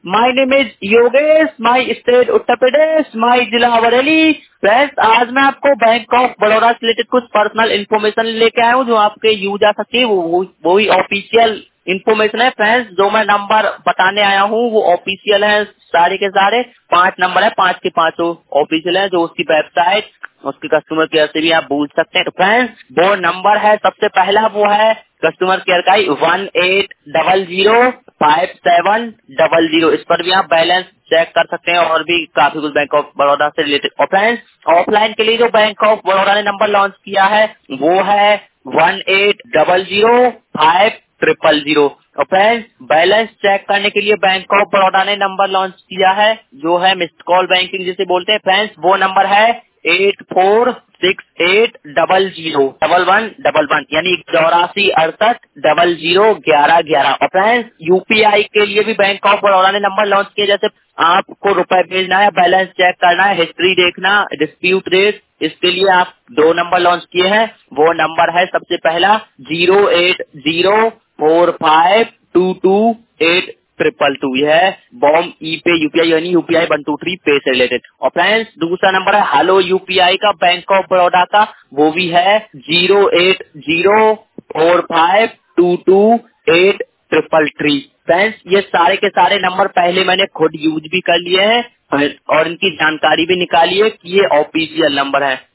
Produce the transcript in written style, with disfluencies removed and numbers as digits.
My name is Yogesh, my state Uttar Pradesh, my jila Bareilly. Friends, आज मैं आपको बैंक ऑफ बड़ौदा से रिलेटेड कुछ पर्सनल इन्फॉर्मेशन लेके आया हूँ जो आपके यूज आ सकती है। वो ही ऑफिशियल इन्फॉर्मेशन है। फ्रेंड्स, जो मैं नंबर बताने आया हूँ वो ऑफिशियल है, सारे के सारे 5 नंबर है, 5 के 5 ऑफिशियल है। जो उसकी वेबसाइट, उसके कस्टमर केयर से भी आप पूछ सकते हैं। तो फ्रेंड्स, वो नंबर है, सबसे पहला वो है कस्टमर केयर का ही 18005700। इस पर भी आप बैलेंस चेक कर सकते हैं और भी काफी कुछ बैंक ऑफ बड़ौदा से रिलेटेड। और फ्रेंड्स, ऑफलाइन के लिए जो बैंक ऑफ बड़ौदा ने नंबर लॉन्च किया है वो है 18005000। और फ्रेंड्स, बैलेंस चेक करने के लिए बैंक ऑफ बड़ौदा ने नंबर लॉन्च किया है जो है मिस्ड कॉल बैंकिंग जिसे बोलते हैं। फ्रेंड्स, वो नंबर है 8468001111, यानी 8468001111। और फ्रेंड्स, यूपीआई के लिए भी बैंक ऑफ बड़ौदा ने नंबर लॉन्च किया। जैसे आपको रुपए भेजना है, बैलेंस चेक करना है, हिस्ट्री देखना, डिस्प्यूट रेट, इसके लिए आप 2 नंबर लॉन्च किए हैं। वो नंबर है सबसे पहला 08045228222। यह है बॉम्ब ई पे यूपीआई यानी यूपीआई 123 पे से रिलेटेड। और फ्रेंड्स, दूसरा नंबर है हेलो यूपीआई का बैंक ऑफ बड़ौदा का, वो भी है 08045228333। फ्रेंड्स, ये सारे के सारे नंबर पहले मैंने खुद यूज भी कर लिए हैं और इनकी जानकारी भी निकाली है कि ये ऑफिशियल नंबर है।